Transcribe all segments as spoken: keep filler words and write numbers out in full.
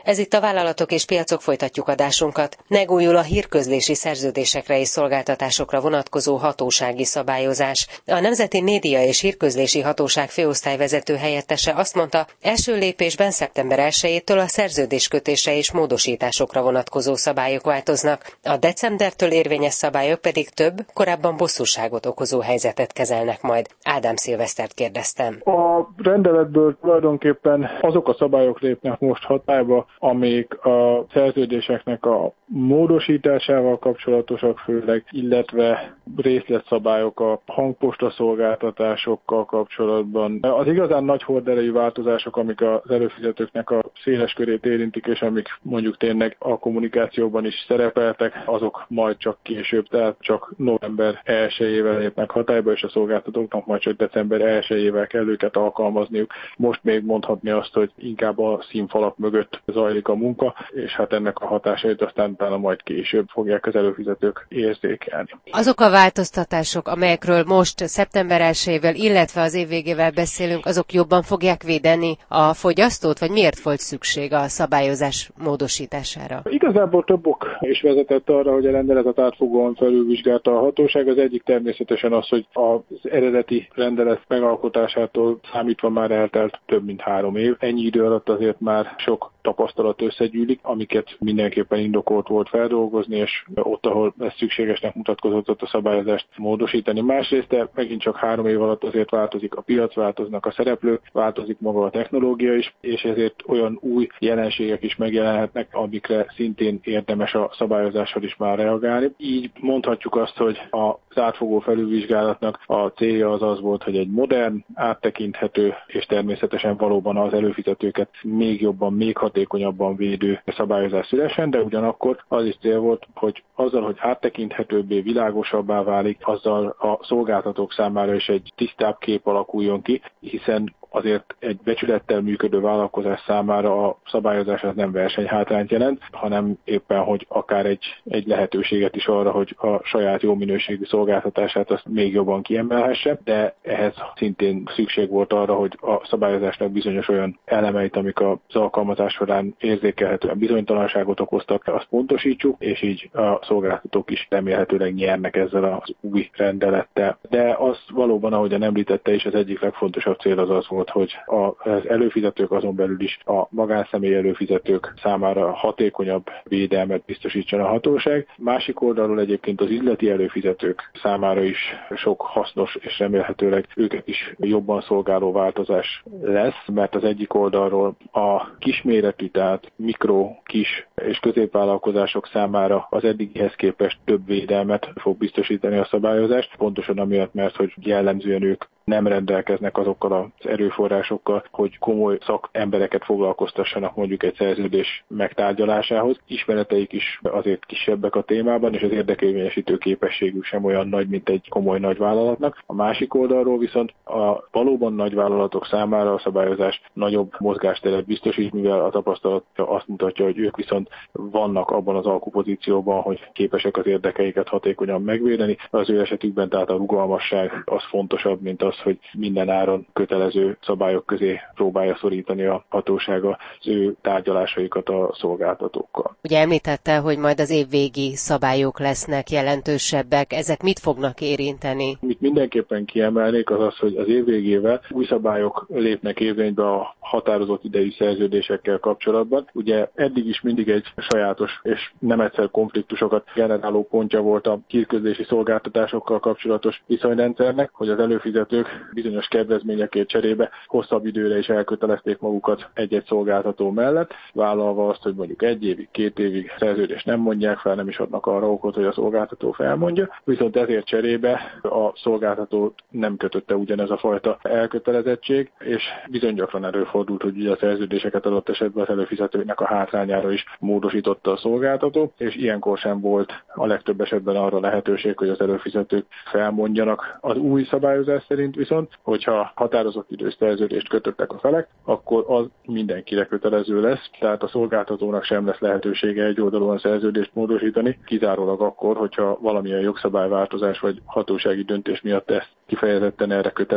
Ez itt a Vállalatok és Piacok, folytatjuk adásunkat. Megújul a hírközlési szerződésekre és szolgáltatásokra vonatkozó hatósági szabályozás. A Nemzeti Média és Hírközlési Hatóság főosztályvezető helyettese azt mondta, első lépésben szeptember elsejétől a szerződéskötésre és módosításokra vonatkozó szabályok változnak. A decembertől érvényes szabályok pedig több, korábban bosszúságot okozó helyzetet kezelnek majd. Ádám Szilvesztert kérdeztem. A rendeletből tulajdonképpen azok a szabályok lépnek most hatályba, amik a szerződéseknek a módosításával kapcsolatosak főleg, illetve részletszabályok a hangposta szolgáltatásokkal kapcsolatban. Az igazán nagy horderejű változások, amik az előfizetőknek a széles körét érintik, és amik mondjuk tényleg a kommunikációban is szerepeltek, azok majd csak később, tehát csak november elsejével lépnek hatályba, és a szolgáltatóknak majd csak december elsejével kell őket alkalmazniuk. Most még mondhatni azt, hogy inkább a színfalak mögött zajlik a munka, és hát ennek a hatásait aztán utána majd később fogják az előfizetők érzékelni. Azok a változtatások, amelyekről most szeptember elsejével, illetve az év végével beszélünk, azok jobban fogják védeni a fogyasztót, vagy miért volt szükség a szabályozás módosítására? Igazából több ok is vezetett arra, hogy a rendeletet átfogóan felülvizsgálta a hatóság. Az egyik természetesen az, hogy az eredeti rendelet megalkotásától számítva már eltelt több mint három év. Ennyi idő alatt azért már sok tapasztalat összegyűlik, amiket mindenképpen indokolt volt feldolgozni, és ott, ahol ez szükségesnek mutatkozott, ott a szabályozást módosítani. Másrészt, de megint csak három év alatt azért változik a piac, változnak a szereplők, változik maga a technológia is, és ezért olyan új jelenségek is megjelenhetnek, amikre szintén érdemes a szabályozással is már reagálni. Így mondhatjuk azt, hogy az átfogó felülvizsgálatnak a célja az az volt, hogy egy modern, áttekinthető és természetesen valóban az előfizetőket még jobban, még hatékonyabban védő szabályozás szülessen, de ugyanakkor az is cél volt, hogy azzal, hogy áttekinthetőbbé, világosabbá válik, azzal a szolgáltatók számára is egy tisztább kép alakuljon ki, hiszen azért egy becsülettel működő vállalkozás számára a szabályozás az nem versenyhátrányt jelent, hanem éppen, hogy akár egy, egy lehetőséget is arra, hogy a saját jó minőségű szolgáltatását azt még jobban kiemelhesse, de ehhez szintén szükség volt arra, hogy a szabályozásnak bizonyos olyan elemeit, amik az alkalmazás során érzékelhetően bizonytalanságot okoztak, azt pontosítsuk, és így a szolgáltatók is remélhetőleg nyernek ezzel az új rendelettel. De az valóban, ahogyan említette is, az egyik legfontosabb cél az az volt, hogy az előfizetők, azon belül is a magánszemély előfizetők számára hatékonyabb védelmet biztosítson a hatóság. Másik oldalról egyébként az üzleti előfizetők számára is sok hasznos és remélhetőleg őket is jobban szolgáló változás lesz, mert az egyik oldalról a kisméretű, tehát mikro, kis és középvállalkozások számára az eddigihez képest több védelmet fog biztosítani a szabályozást, pontosan amiatt, mert hogy jellemzően ők nem rendelkeznek azokkal az erőforrásokkal, hogy komoly szakembereket foglalkoztassanak mondjuk egy szerződés megtárgyalásához. Ismereteik is azért kisebbek a témában, és az érdekérvényesítő képességük sem olyan nagy, mint egy komoly nagyvállalatnak. A másik oldalról viszont a valóban nagyvállalatok számára a szabályozás nagyobb mozgásteret biztosít, mivel a tapasztalat azt mutatja, hogy ők viszont vannak abban az alkupozícióban, hogy képesek az érdekeiket hatékonyan megvédeni. Az ő esetükben tehát a rugalmasság az fontosabb, mint az, hogy minden áron kötelező szabályok közé próbálja szorítani a hatóság az ő tárgyalásaikat a szolgáltatókkal. Ugye említette, hogy majd az évvégi szabályok lesznek jelentősebbek, ezek mit fognak érinteni? Mit mindenképpen kiemelnék az az, hogy az év végével új szabályok lépnek érvénybe a határozott idejű szerződésekkel kapcsolatban. Ugye eddig is mindig egy sajátos és nem egyszer konfliktusokat generáló pontja volt a hírközlési szolgáltatásokkal kapcsolatos viszonyrendszernek, hogy az előfizetők bizonyos kedvezményekért cserébe hosszabb időre is elkötelezték magukat egy-egy szolgáltató mellett, vállalva azt, hogy mondjuk egy évig, két évig szerződést nem mondják fel, nem is adnak arra okot, hogy a szolgáltató felmondja, viszont ezért cserébe a szolgáltató nem kötötte ugyanez a fajta elkötelezettség, és bizony gyakran előfordult, hogy ugye a szerződéseket adott esetben az előfizetőknek a hátrányára is módosította a szolgáltató, és ilyenkor sem volt a legtöbb esetben arra lehetőség, hogy az előfizetők felmondjanak. Az új szabályozás szerint viszont, hogyha határozott idős szerződést kötöttek a felek, akkor az mindenkire kötelező lesz, tehát a szolgáltatónak sem lesz lehetősége egyoldalúan szerződést módosítani, kizárólag akkor, hogyha valamilyen jogszabályváltozás vagy hatósági döntés miatt ezt kifejezetten erre kötelezi.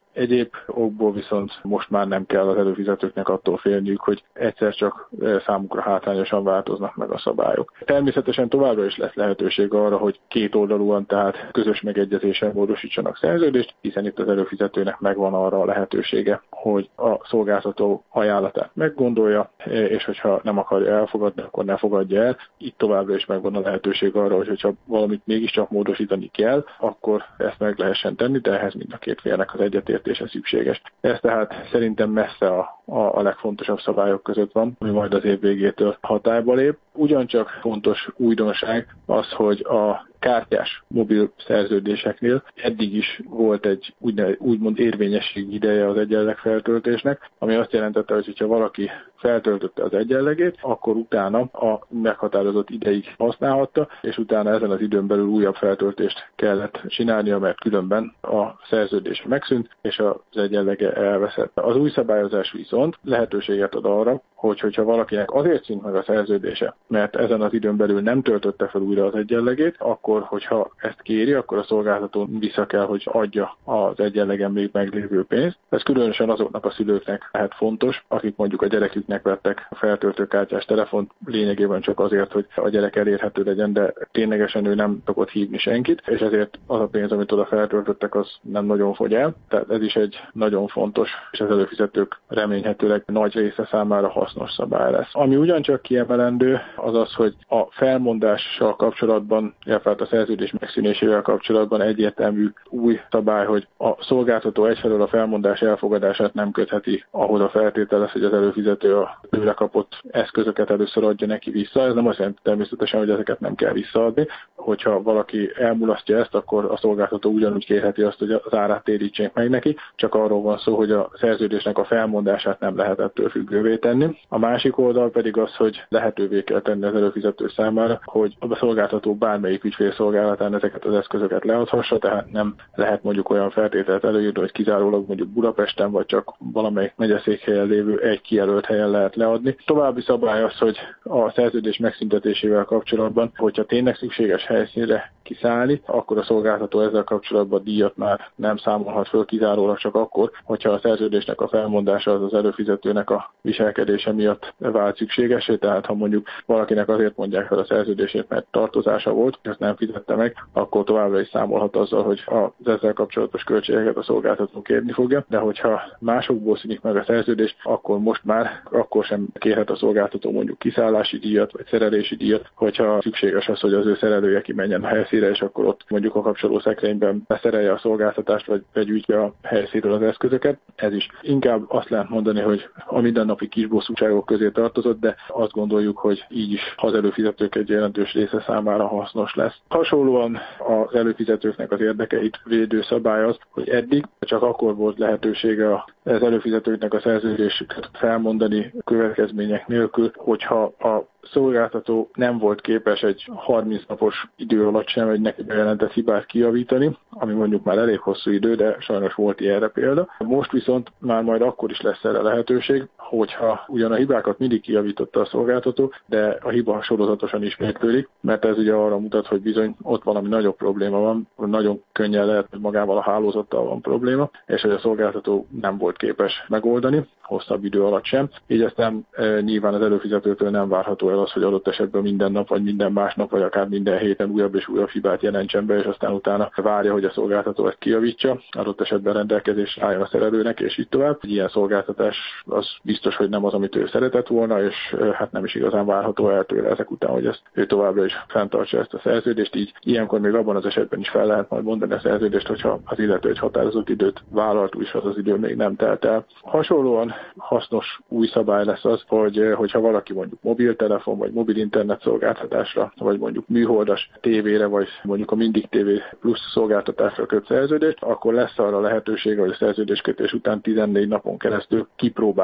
Egyéb okból viszont most már nem kell az előfizetőknek attól félniük, hogy egyszer csak számukra hátrányosan változnak meg a szabályok. Természetesen továbbra is lesz lehetőség arra, hogy kétoldalúan, tehát közös megegyezéssel módosítsanak szerződést, hiszen itt az előfizetőnek megvan arra a lehetősége, hogy a szolgáltató ajánlatát meggondolja, és hogyha nem akarja elfogadni, akkor ne fogadja el. Itt továbbra is megvan a lehetőség arra, hogy hogyha valamit mégiscsak módosítani kell, akkor ezt meg lehessen tenni, de ehhez mind a két félnek az egyetértése szükséges. Ez tehát szerintem messze a, a, a legfontosabb szabályok között van, ami majd az év végétől hatályba lép. Ugyancsak fontos újdonság az, hogy a kártyás mobil szerződéseknél eddig is volt egy úgymond érvényességi ideje az egyenleg feltöltésnek, ami azt jelentette, hogy ha valaki feltöltötte az egyenlegét, akkor utána a meghatározott ideig használhatta, és utána ezen az időn belül újabb feltöltést kellett csinálnia, mert különben a szerződés megszűnt, és az egyenlege elveszett. Az új szabályozás viszont lehetőséget ad arra, hogy hogyha valakinek azért szűnt meg a szerződése, mert ezen az időn belül nem töltötte fel újra az egyenlegét, akkor, hogyha ezt kéri, akkor a szolgáltató vissza kell, hogy adja az egyenlegen még meglévő pénzt. Ez különösen azoknak a szülőknek lehet fontos, akik mondjuk a gyereküknek vettek a feltöltőkártyás telefont lényegében csak azért, hogy a gyerek elérhető legyen, de ténylegesen ő nem szokott hívni senkit, és ezért az a pénz, amit oda feltöltöttek, az nem nagyon fogy el. Tehát ez is egy nagyon fontos, és az előfizetők remélhetőleg nagy része számára hasznos szabály lesz. Ami ugyancsak kiemelendő, az az, hogy a felmondással kapcsolatban, illetve a szerződés megszűnésével kapcsolatban egyértelmű új szabály, hogy a szolgáltató egyfelől a felmondás elfogadását nem kötheti ahhoz a feltétel lesz, hogy az előfizető a tőle kapott eszközöket először adja neki vissza. Ez nem azt jelenti természetesen, hogy ezeket nem kell visszaadni. Hogyha valaki elmulasztja ezt, akkor a szolgáltató ugyanúgy kérheti azt, hogy az árát térítsék meg neki, csak arról van szó, hogy a szerződésnek a felmondását nem lehet ettől függővé tenni. A másik oldal pedig az, hogy lehetővé kell tenni az előfizető számára, hogy a szolgáltató bármelyik ügyfélszolgálatán ezeket az eszközöket leadhassa, tehát nem lehet mondjuk olyan feltételt előírni, hogy kizárólag mondjuk Budapesten, vagy csak valamelyik megyeszékhelyen lévő egy kijelölt helyen lehet leadni. További szabály az, hogy a szerződés megszüntetésével kapcsolatban, hogyha tényleg szükséges helyszínre kiszállni, akkor a szolgáltató ezzel kapcsolatban díjat már nem számolhat föl, kizárólag csak akkor, hogyha a szerződésnek a felmondása az az előfizetőnek a viselkedése miatt vált szükségesé, tehát ha mondjuk valakinek azért mondják fel a szerződését, mert tartozása volt, és ezt nem fizette meg, akkor továbbra is számolhat azzal, hogy az ezzel kapcsolatos költségeket a szolgáltató kérni fogja, de hogyha másokból szűnik meg a szerződés, akkor most már akkor sem kérhet a szolgáltató mondjuk kiszállási díjat, vagy szerelési díjat, hogyha szükséges az, hogy az ő szerelője kimenjen a helyszínre, és akkor ott mondjuk a kapcsoló szekrényben beszerelje a szolgáltatást, vagy begyűjtje a helyszínről az eszközöket. Ez is inkább azt lehet mondani, hogy a mindennapi kisbosszúságok közé tartozott, de azt gondoljuk, hogy így is az előfizetők egy jelentős része számára hasznos lesz. Hasonlóan az előfizetőknek az érdekeit védő szabály az, hogy eddig csak akkor volt lehetősége az előfizetőknek a szerződésüket felmondani következmények nélkül, hogyha a szolgáltató nem volt képes egy harminc napos idő alatt sem egy neki bejelentett hibát kijavítani, ami mondjuk már elég hosszú idő, de sajnos volt ilyenre példa. Most viszont már majd akkor is lesz erre lehetőség, hogyha ugyan a hibákat mindig kijavította a szolgáltató, de a hiba sorozatosan ismétlődik, mert ez ugye arra mutat, hogy bizony ott valami nagyobb probléma van, nagyon könnyen lehet, hogy magával a hálózattal van probléma, és hogy a szolgáltató nem volt képes megoldani, hosszabb idő alatt sem. Így aztán e, nyilván az előfizetőtől nem várható el az, hogy adott esetben minden nap, vagy minden másnap, vagy akár minden héten újabb és újabb hibát jelentsen be, és aztán utána várja, hogy a szolgáltató ezt kijavítsa, adott esetben rendelkezésre álljon a szerelőnek, és így tovább. Egy ilyen szolgáltatás az biztos, hogy nem az, amit ő szeretett volna, és e, hát nem is igazán várható el tőle ezek után, hogy ezt ő továbbra is fenntartsa ezt a szerződést. Így ilyenkor még abban az esetben is fel lehet majd mondani a szerződést, hogyha az illető egy határozott időt vállalt, úgyis az az idő még nem telt el. Hasonlóan hasznos új szabály lesz az, hogy hogyha valaki mondjuk mobiltelefon, vagy mobil internet szolgáltatásra, vagy mondjuk műholdas tévére, vagy mondjuk a Mindig té vé plusz szolgáltatásra köt szerződést, akkor lesz arra lehetősége, hogy a szerződéskötés után tizennégy napon keresztül kipróbálja azt,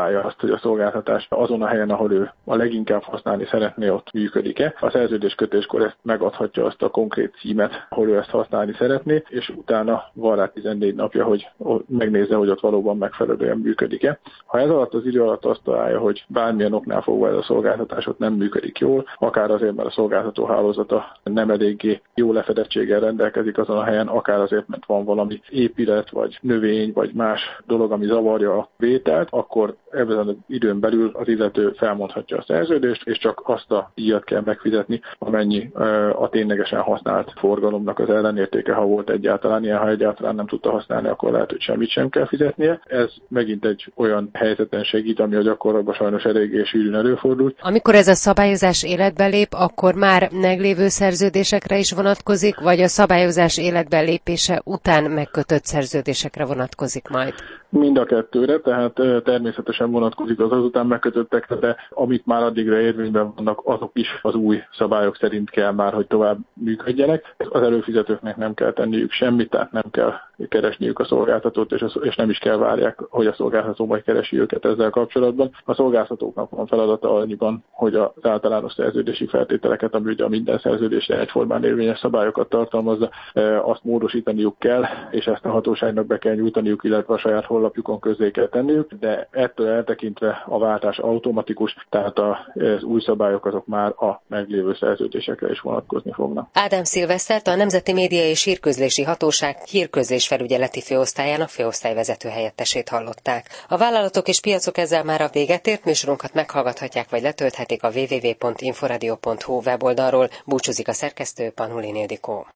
hogy a szolgáltatás azon a helyen, ahol ő a leginkább használni szeretné, ott működik-e. A szerződéskötéskor ezt megadhatja azt a konkrét címet, ahol ő ezt használni szeretné, és utána van rá tizennégy napja, hogy megnézze, hogy ott valóban megfelelően működik-e. Ha ez alatt az idő alatt azt találja, hogy bármilyen oknál fogva ez a szolgáltatás ott nem működik jól, akár azért, mert a szolgáltató hálózata nem eléggé jó lefedettséggel rendelkezik azon a helyen, akár azért, mert van valami épület, vagy növény, vagy más dolog, ami zavarja a vételt, akkor ebben az időn belül az illető felmondhatja a szerződést, és csak azt a díjat kell megfizetni, amennyi a ténylegesen használt forgalomnak az ellenértéke, ha volt egyáltalán ilyen, ha egyáltalán nem tudta használni, akkor lehet, hogy semmit sem kell fizetnie. Ez megint egy olyan helyzeten segít, ami a gyakorlatban sajnos eléggé sűrűn előfordult. Amikor ez a szabályozás életbe lép, akkor már meglévő szerződésekre is vonatkozik, vagy a szabályozás életbe lépése után megkötött szerződésekre vonatkozik majd? Mind a kettőre, tehát természetesen vonatkozik az azután megkötöttekre, de amik már addigra érvényben vannak, azok is az új szabályok szerint kell már, hogy tovább működjenek. Az előfizetőknek nem kell tenniük semmit, tehát nem kell keresniük a szolgáltatót, és, és nem is kell várják, hogy a szolgáltató majd keresi őket ezzel kapcsolatban. A szolgáltatóknak van feladata annyiban, hogy az általános szerződési feltételeket, ami ugye a minden szerződésre egyformán érvényes szabályokat tartalmazza, azt módosítaniuk kell, és ezt a hatóságnak be kell nyújtaniuk, illetve a saját honlapjukon közzé kell tenniük, de ettől eltekintve a váltás automatikus, tehát az új szabályok azok már a meglévő szerződésekre is vonatkozni fognak. Ádám Szilvesztert, a Nemzeti Média és Hírközlési Hatóság hírközlésfelügyeleti főosztályának főosztályvezető helyettesét hallották. A vállalatok és piacok ezzel már a véget ért, műsorunkat meghallgathatják vagy letölthetik a double-u double-u double-u pont inforadio pont hu weboldalról. Búcsúzik a szerkesztő, Panulin Ildikó.